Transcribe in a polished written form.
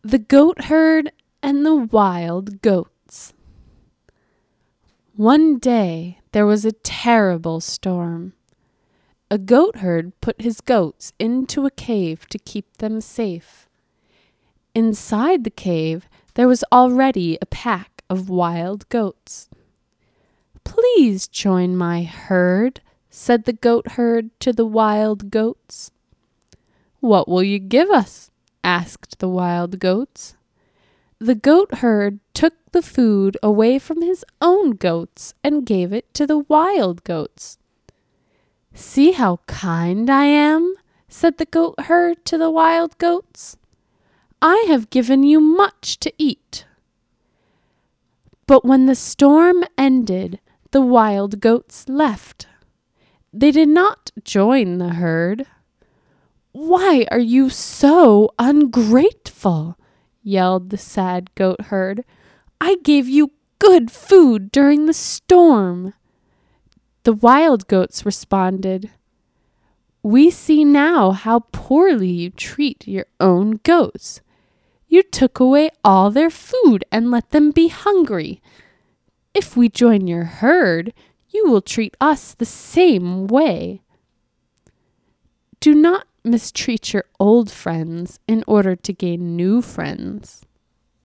The Goat Herd and the Wild Goats. One day there was a terrible storm. A goat herd put his goats into a cave to keep them safe. Inside the cave there was already a pack of wild goats. "Please join my herd," said the goat herd to the wild goats. "What will you give us?" asked the wild goats. The goat herd took the food away from his own goats and gave it to the wild goats. "See how kind I am," said the goat herd to the wild goats. "I have given you much to eat." But when the storm ended, the wild goats left. They did not join the herd. "Why are you so ungrateful?" yelled the sad goat herd. "I gave you good food during the storm." The wild goats responded, "We see now how poorly you treat your own goats. You took away all their food and let them be hungry. If we join your herd, you will treat us the same way." Do not mistreat your old friends in order to gain new friends.